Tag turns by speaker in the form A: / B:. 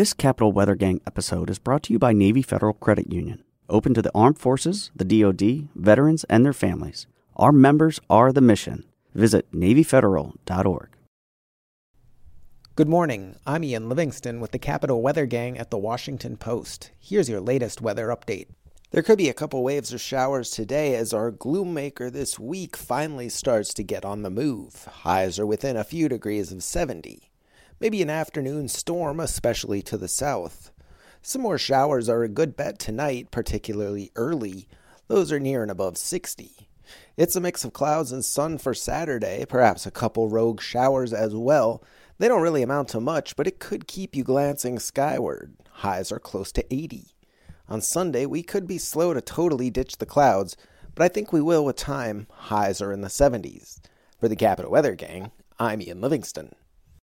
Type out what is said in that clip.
A: This Capital Weather Gang episode is brought to you by Navy Federal Credit Union, open to the armed forces, the DoD, veterans, and their families. Our members are the mission. Visit NavyFederal.org.
B: Good morning. I'm Ian Livingston with the Capital Weather Gang at the Washington Post. Here's your latest weather update. There could be a couple waves of showers today as our gloom maker this week finally starts to get on the move. Highs are within a few degrees of 70. Maybe an afternoon storm, especially to the south. Some more showers are a good bet tonight, particularly early. Those are near and above 60. It's a mix of clouds and sun for Saturday, perhaps a couple rogue showers as well. They don't really amount to much, but it could keep you glancing skyward. Highs are close to 80. On Sunday, we could be slow to totally ditch the clouds, but I think we will with time. Highs are in the 70s. For the Capital Weather Gang, I'm Ian Livingston.